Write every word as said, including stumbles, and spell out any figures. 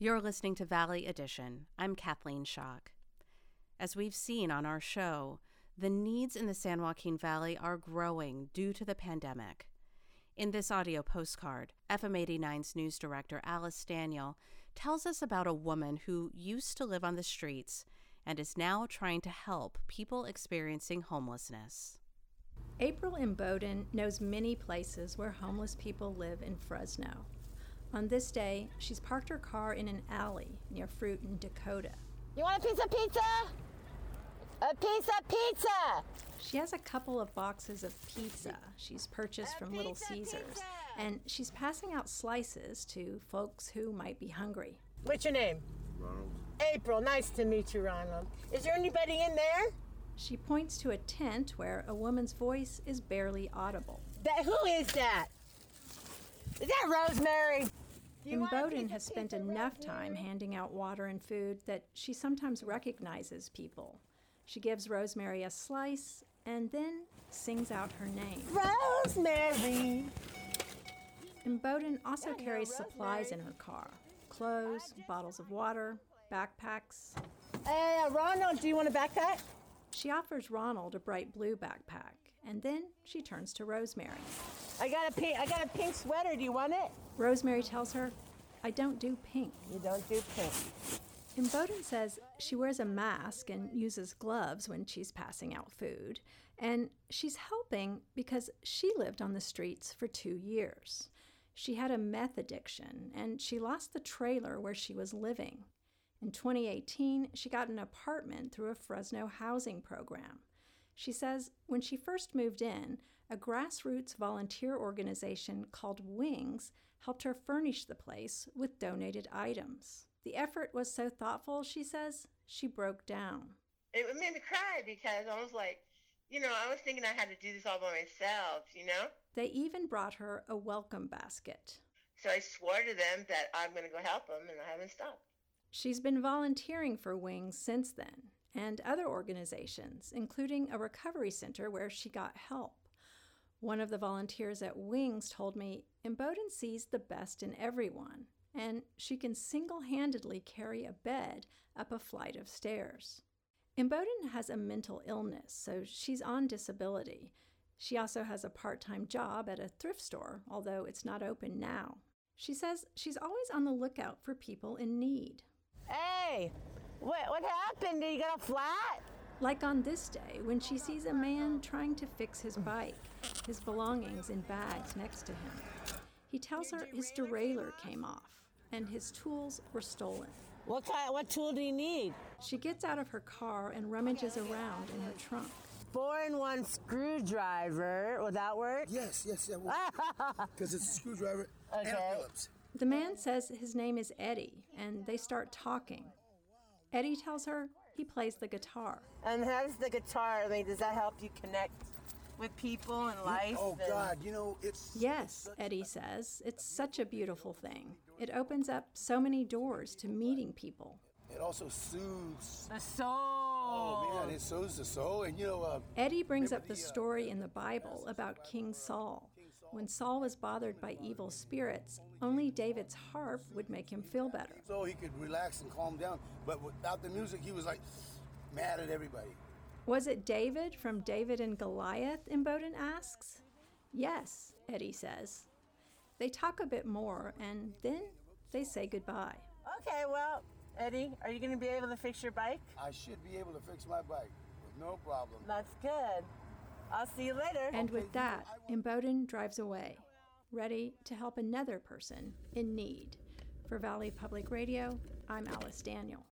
You're listening to Valley Edition. I'm Kathleen Schock. As we've seen on our show, the needs in the San Joaquin Valley are growing due to the pandemic. In this audio postcard, F M eighty-nine's news director Alice Daniel tells us about a woman who used to live on the streets and is now trying to help people experiencing homelessness. April Imboden knows many places where homeless people live in Fresno. On this day, she's parked her car in an alley near Fruit and Dakota. You want a piece of pizza? A piece of pizza! She has a couple of boxes of pizza she's purchased from Little Caesars, and she's passing out slices to folks who might be hungry. What's your name? Ronald. April. Nice to meet you, Ronald. Is there anybody in there? She points to a tent where a woman's voice is barely audible. That, who is that? Is that Rosemary? Imboden has spent enough time handing out water and food that she sometimes recognizes people. She gives Rosemary a slice and then sings out her name. Rosemary! Imboden also carries supplies in her car. Clothes, bottles of water, backpacks. Hey, uh, Ronald, do you want a backpack? She offers Ronald a bright blue backpack, and then she turns to Rosemary. I got a pink, I got a pink sweater. Do you want it? Rosemary tells her, "I don't do pink." You don't do pink. Imboden says she wears a mask and uses gloves when she's passing out food, and she's helping because she lived on the streets for two years. She had a meth addiction, and she lost the trailer where she was living. In twenty eighteen, she got an apartment through a Fresno housing program. She says when she first moved in, a grassroots volunteer organization called Wings helped her furnish the place with donated items. The effort was so thoughtful, she says, she broke down. It made me cry because I was like, you know, I was thinking I had to do this all by myself, you know? They even brought her a welcome basket. So I swore to them that I'm going to go help them, and I haven't stopped. She's been volunteering for Wings since then, and other organizations, including a recovery center where she got help. One of the volunteers at Wings told me Imboden sees the best in everyone, and she can single-handedly carry a bed up a flight of stairs. Imboden has a mental illness, so she's on disability. She also has a part-time job at a thrift store, although it's not open now. She says she's always on the lookout for people in need. Hey, what what happened? Did you get a flat? Like on this day, when she sees a man trying to fix his bike, his belongings in bags next to him. He tells her his derailleur came off, and his tools were stolen. What kind? What tool do you need? She gets out of her car and rummages around in her trunk. Four-in-one screwdriver. Will that work? Yes, yes, that will. Because it's a screwdriver and a Okay. Phillips. The man says his name is Eddie, and they start talking. Eddie tells her he plays the guitar. And how's the guitar? I mean, does that help you connect with people and life? Oh, and... God, you know, it's... Yes, Eddie says, it's such a beautiful thing. It opens up so many doors to meeting people. It also soothes. The soul. Oh, man, it soothes the soul. And, you know... Uh, Eddie brings up remember the the, uh, story in the Bible about King Saul. When Saul was bothered by evil spirits, only David's harp would make him feel better. so he could relax and calm down. But without the music, he was, like, mad at everybody. Was it David from David and Goliath, Imboden asks? Yes, Eddie says. They talk a bit more, and then they say goodbye. Okay, well, Eddie, are you going to be able to fix your bike? I should be able to fix my bike with no problem. That's good. I'll see you later. And with that, Imboden drives away, ready to help another person in need. For Valley Public Radio, I'm Alice Daniel.